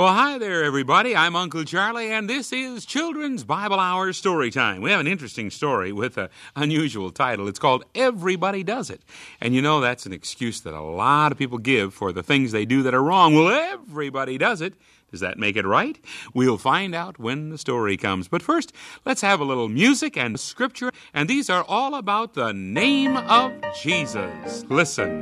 Well, hi there, everybody. I'm Uncle Charlie, and this is Children's Bible Hour Story Time. We have an interesting story with an unusual title. It's called Everybody Does It. And you know that's an excuse that a lot of people give for the things they do that are wrong. Well, everybody does it. Does that make it right? We'll find out when the story comes. But first, let's have a little music and scripture. And these are all about the name of Jesus. Listen.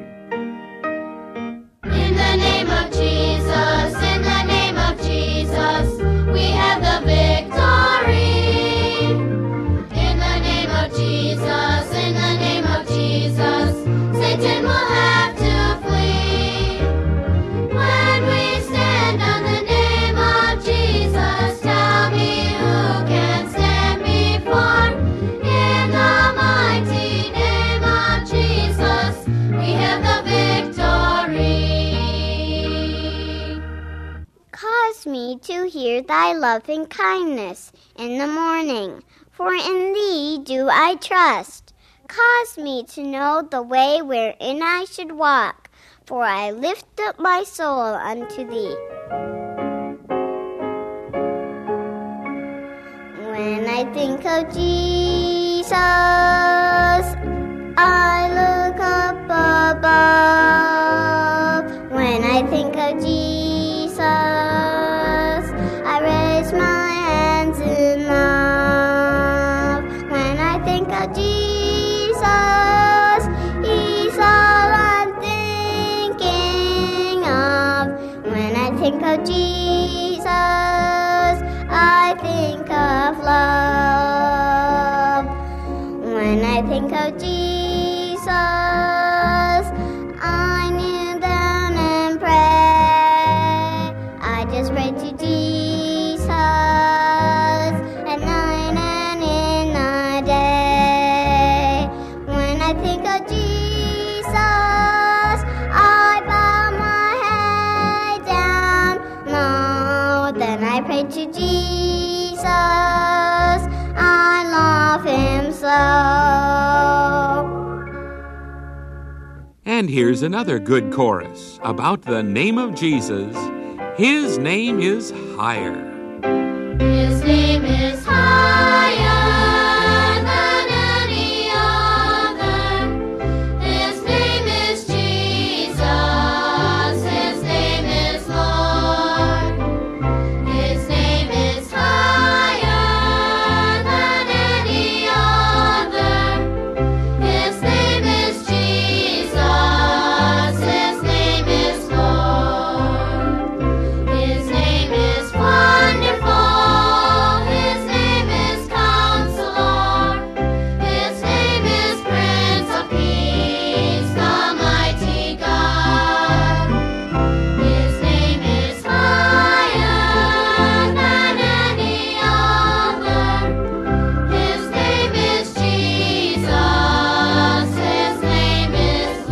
In the name of Jesus, in the name of Jesus, we have the victory. In the name of Jesus, in the name of Jesus, Satan will have to flee. When we stand on the name of Jesus, tell me who can stand before. In the mighty name of Jesus, we have the victory. Cause me to hear thy loving kindness in the morning, for in thee do I trust. Cause me to know the way wherein I should walk, for I lift up my soul unto thee. When I think of Jesus, I look up above. When I think of Jesus, I raise my hands in love. When I think of Jesus, He's all I'm thinking of. When I think of Jesus, I think of love. When I think of Jesus, I kneel down and pray. I just pray to Jesus at night and in the day. When I think of Jesus, I bow my head down low. Then I pray to Jesus, I love Him so. And here's another good chorus about the name of Jesus. His name is higher. His name is higher than any other. His name is Jesus. His name is Lord. His name is higher than any other. His name is Jesus. His name is Lord. His name is wonderful. His name is Counselor. His name is Prince of Peace, the mighty God. His name is higher than any other. His name is Jesus. His name is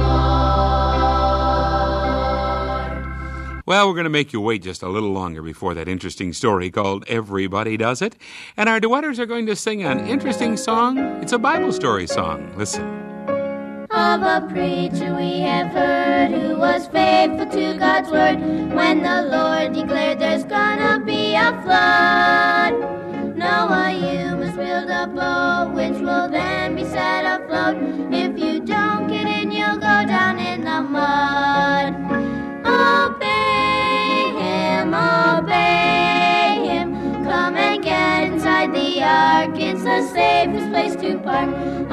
Lord. Well, we're going to make you wait just a little longer before that interesting story called Everybody Does It. And our duetters are going to sing an interesting song. It's a Bible story song. Listen. Of a preacher we have heard who was faithful to God's word. When the Lord declared there's gonna be a flood, Noah, you must build a boat which will then be set afloat. If you don't get in, you'll go down in the mud. Obey him, obey him. Come and get inside the ark. It's the safest place to park.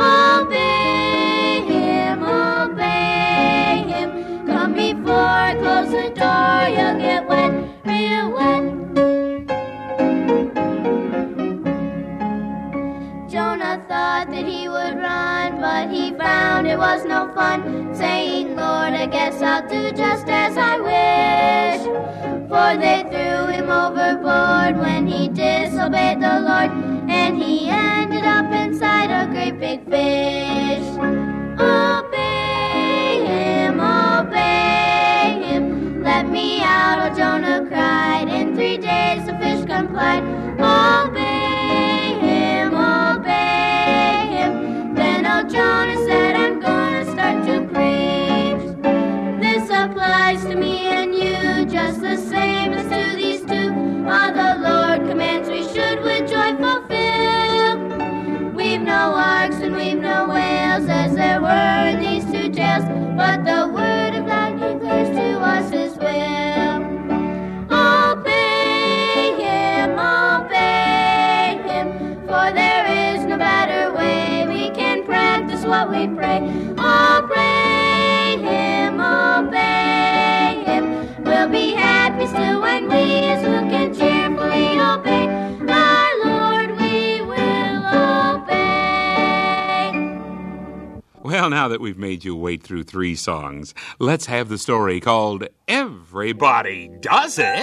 Obey him, obey him. Come before I close the door. You'll get wet, real wet. Jonah thought that he would run, but he found it was no fun, saying, Lord, I guess I'll do just as I wish. For they threw him overboard when he disobeyed the Lord, and he ended up inside a great big fish. Obey him, obey him. Let me out, oh Jonah cried. In 3 days the fish complied. Obey him, obey him. Then oh Jonah said, I'm gonna start to preach. This applies to me and you just the same as to these two. Well, now that we've made you wait through 3 songs, let's have the story called Everybody Does It.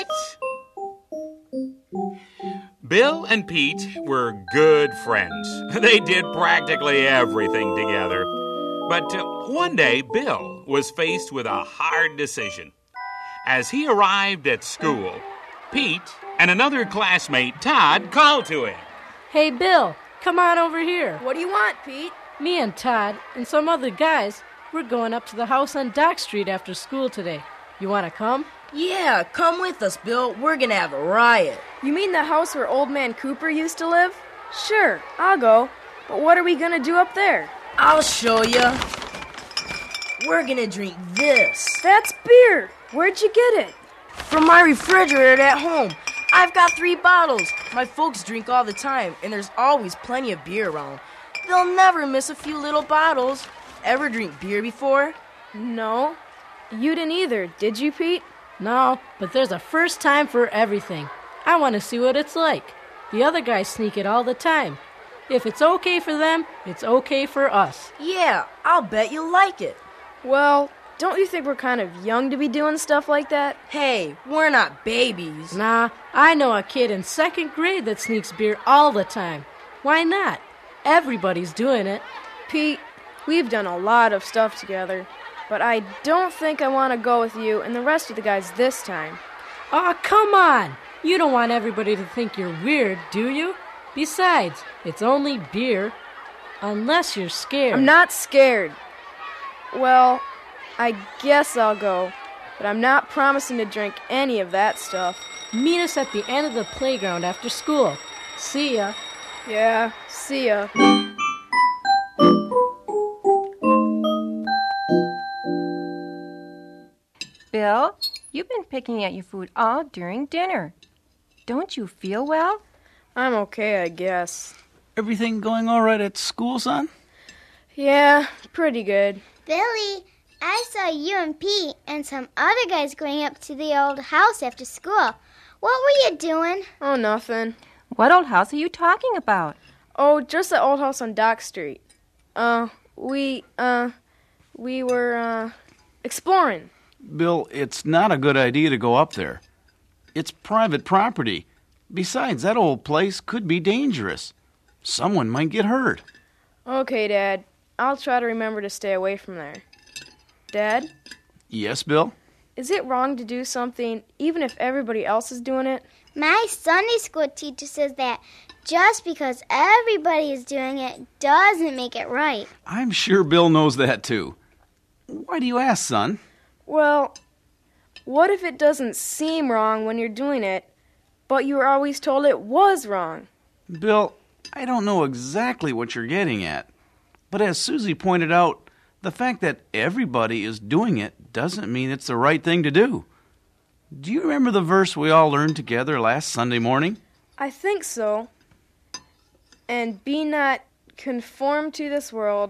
Bill and Pete were good friends. They did practically everything together. But one day, Bill was faced with a hard decision. As he arrived at school, Pete and another classmate, Todd, called to him. Hey, Bill, come on over here. What do you want, Pete? Me and Todd and some other guys, we're going up to the house on Dock Street after school today. You want to come? Yeah, come with us, Bill. We're gonna have a riot. You mean the house where Old Man Cooper used to live? Sure, I'll go. But what are we gonna do up there? I'll show you. We're gonna drink this. That's beer! Where'd you get it? From my refrigerator at home. I've got 3 bottles. My folks drink all the time, and there's always plenty of beer around. They'll never miss a few little bottles. Ever drink beer before? No. You didn't either, did you, Pete? No, but there's a first time for everything. I want to see what it's like. The other guys sneak it all the time. If it's okay for them, it's okay for us. Yeah, I'll bet you'll like it. Well, don't you think we're kind of young to be doing stuff like that? Hey, we're not babies. Nah, I know a kid in 2nd grade that sneaks beer all the time. Why not? Everybody's doing it. Pete, we've done a lot of stuff together, but I don't think I want to go with you and the rest of the guys this time. Aw, come on! You don't want everybody to think you're weird, do you? Besides, it's only beer. Unless you're scared. I'm not scared. Well, I guess I'll go, but I'm not promising to drink any of that stuff. Meet us at the end of the playground after school. See ya. Yeah, see ya. Bill, you've been picking at your food all during dinner. Don't you feel well? I'm okay, I guess. Everything going all right at school, son? Yeah, pretty good. Billy, I saw you and Pete and some other guys going up to the old house after school. What were you doing? Oh, nothing. What old house are you talking about? Oh, just the old house on Dock Street. We were exploring. Bill, it's not a good idea to go up there. It's private property. Besides, that old place could be dangerous. Someone might get hurt. Okay, Dad. I'll try to remember to stay away from there. Dad? Yes, Bill? Is it wrong to do something even if everybody else is doing it? My Sunday school teacher says that just because everybody is doing it doesn't make it right. I'm sure Bill knows that, too. Why do you ask, son? Well, what if it doesn't seem wrong when you're doing it, but you were always told it was wrong? Bill, I don't know exactly what you're getting at. But as Susie pointed out, the fact that everybody is doing it doesn't mean it's the right thing to do. Do you remember the verse we all learned together last Sunday morning? I think so. And be not conformed to this world,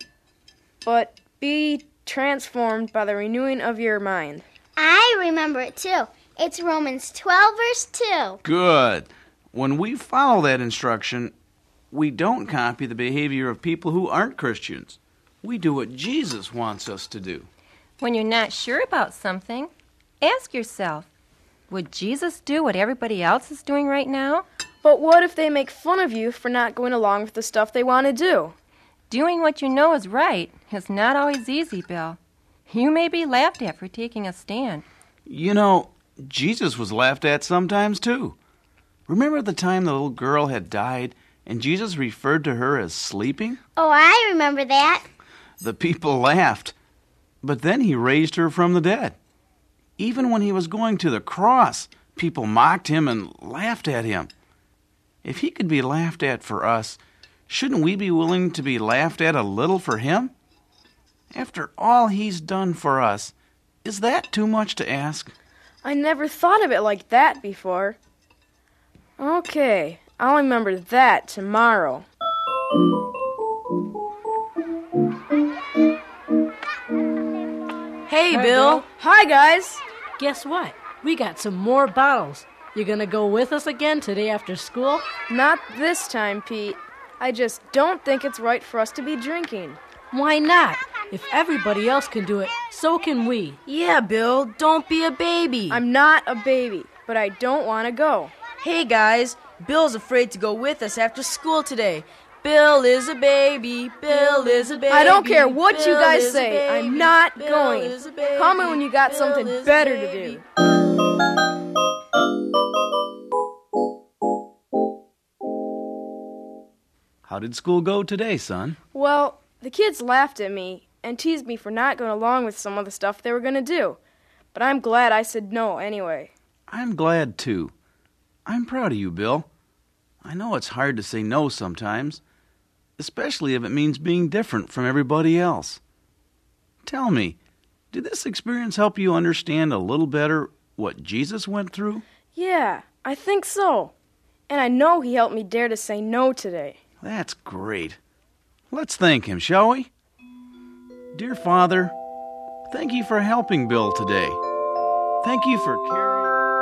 but be transformed by the renewing of your mind. I remember it too. It's Romans 12, verse 2. Good. When we follow that instruction, we don't copy the behavior of people who aren't Christians. We do what Jesus wants us to do. When you're not sure about something, ask yourself, would Jesus do what everybody else is doing right now? But what if they make fun of you for not going along with the stuff they want to do? Doing what you know is right is not always easy, Bill. You may be laughed at for taking a stand. You know, Jesus was laughed at sometimes, too. Remember the time the little girl had died and Jesus referred to her as sleeping? Oh, I remember that. The people laughed, but then he raised her from the dead. Even when he was going to the cross, people mocked him and laughed at him. If he could be laughed at for us, shouldn't we be willing to be laughed at a little for him? After all he's done for us, is that too much to ask? I never thought of it like that before. Okay, I'll remember that tomorrow. Hey, Bill. Hi, guys. Guess what? We got some more bottles. You gonna go with us again today after school? Not this time, Pete. I just don't think it's right for us to be drinking. Why not? If everybody else can do it, so can we. Yeah, Bill, don't be a baby. I'm not a baby, but I don't want to go. Hey, guys, Bill's afraid to go with us after school today. Bill is a baby. Bill is a baby. I don't care what you Bill guys is a say. baby. I'm not Bill going. is a baby. Call me when you got Bill something is a better to baby. do. How did school go today, son? Well, the kids laughed at me and teased me for not going along with some of the stuff they were going to do. But I'm glad I said no anyway. I'm glad, too. I'm proud of you, Bill. I know it's hard to say no sometimes, especially if it means being different from everybody else. Tell me, did this experience help you understand a little better what Jesus went through? Yeah, I think so. And I know he helped me dare to say no today. That's great. Let's thank him, shall we? Dear Father, thank you for helping Bill today. Thank you for caring.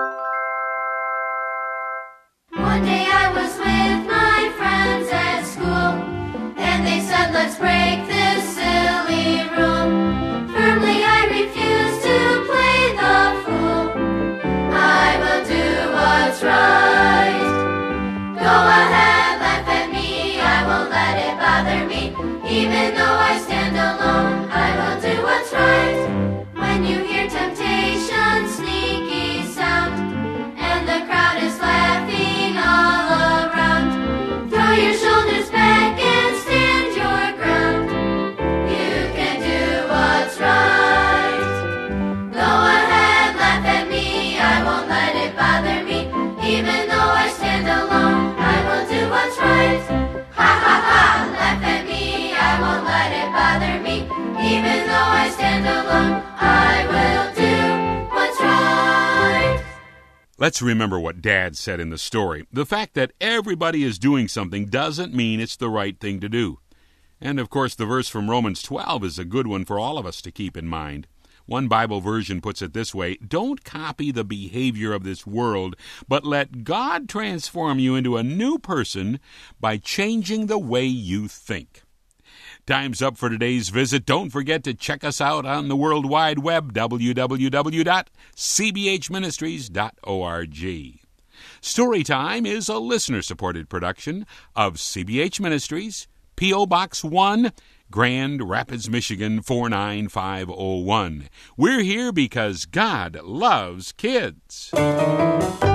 One day I was with my friends at school, and they said, let's break this silly rule. Firmly I refuse to play the fool. I will do what's right. Go ahead, laugh at me, I won't let it bother me. Even though I stand alone, I will do what's right. When you hear temptation's sneaky sound, and the crowd is laughing all around, throw your shoulders back and stand your ground. You can do what's right. Go ahead, laugh at me, I won't let it bother me. Even though I stand alone, I will do what's right. Ha ha ha, laugh at me, I won't let it bother me. Even though I stand alone, I will do what's right. Let's remember what Dad said in the story. The fact that everybody is doing something doesn't mean it's the right thing to do. And, of course, the verse from Romans 12 is a good one for all of us to keep in mind. One Bible version puts it this way: don't copy the behavior of this world, but let God transform you into a new person by changing the way you think. Time's up for today's visit. Don't forget to check us out on the World Wide Web, www.cbhministries.org. Storytime is a listener-supported production of CBH Ministries, P.O. Box 1, Grand Rapids, Michigan 49501. We're here because God loves kids.